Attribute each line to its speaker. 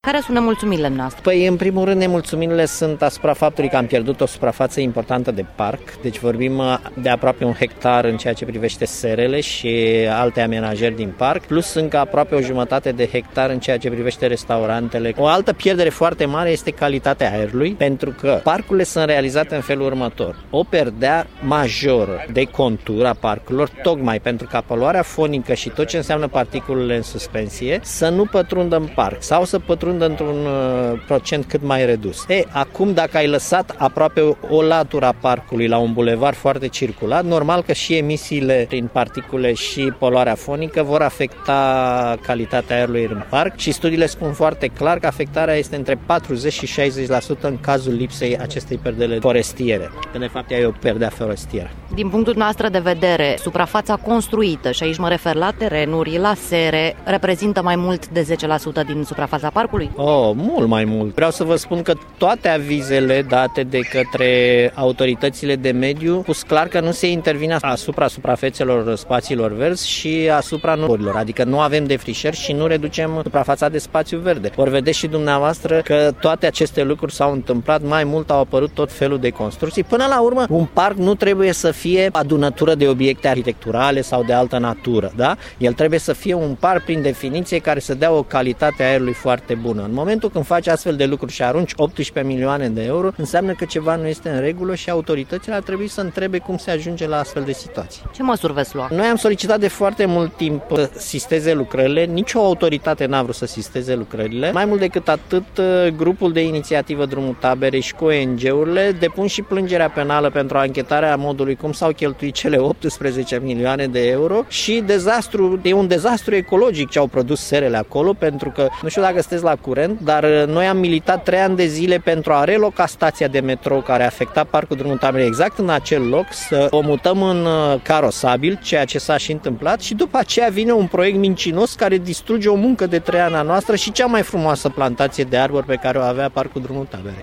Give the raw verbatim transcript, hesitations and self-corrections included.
Speaker 1: Care sunt nemulțumirile noastre?
Speaker 2: Păi, în primul rând, nemulțumirile sunt asupra faptului că am pierdut o suprafață importantă de parc, deci vorbim de aproape un hectar în ceea ce privește serele și alte amenajări din parc, plus încă aproape o jumătate de hectar în ceea ce privește restaurantele. O altă pierdere foarte mare este calitatea aerului, pentru că parcurile sunt realizate în felul următor. O perdea majoră de contur a parcurilor, tocmai pentru ca poluarea fonică și tot ce înseamnă particulele în suspensie să nu pătrundă în parc sau să pătrundă într-un uh, procent cât mai redus. E, acum dacă ai lăsat aproape o latură a parcului la un bulevard foarte circulat, normal că și emisiile prin particule și poluarea fonică vor afecta calitatea aerului în parc și studiile spun foarte clar că afectarea este între patruzeci și șaizeci la sută în cazul lipsei acestei perdele forestiere, când de fapt ea e o perdea forestieră.
Speaker 1: Din punctul noastră de vedere, suprafața construită, și aici mă refer la terenuri, la sere, reprezintă mai mult de zece la sută din suprafața parcului?
Speaker 2: Oh, mult mai mult. Vreau să vă spun că toate avizele date de către autoritățile de mediu spus clar că nu se intervine asupra suprafețelor spațiilor verzi și asupra nurilor, adică nu avem defrișări și nu reducem suprafața de spațiu verde. Ori vedeți și dumneavoastră că toate aceste lucruri s-au întâmplat, mai mult au apărut tot felul de construcții. Până la urmă, un parc nu trebuie să fie adunătură de obiecte arhitecturale sau de altă natură, da? El trebuie să fie un parc prin definiție care să dea o calitate a aerului foarte bună. În momentul când faci astfel de lucruri și arunci optsprezece milioane de euro, înseamnă că ceva nu este în regulă și autoritățile ar trebui să întrebe cum se ajunge la astfel de situații.
Speaker 1: Ce măsuri veți lua?
Speaker 2: Noi am solicitat de foarte mult timp să sisteze lucrările, nicio autoritate n-a vrut să sisteze lucrările. Mai mult decât atât, grupul de inițiativă Drumul Taberei și cu O N G-urile depun și plângerea penală pentru anchetarea modului cum s-au cheltuit cele optsprezece milioane de euro și dezastru, e un dezastru ecologic ce au produs serele acolo, pentru că, nu știu dacă sunteți la curent, dar noi am militat trei ani de zile pentru a reloca stația de metrou care a afectat Parcul Drumul Taberei exact în acel loc, să o mutăm în carosabil, ceea ce s-a și întâmplat, și după aceea vine un proiect mincinos care distruge o muncă de trei ani a noastră și cea mai frumoasă plantație de arbori pe care o avea Parcul Drumul Taberei.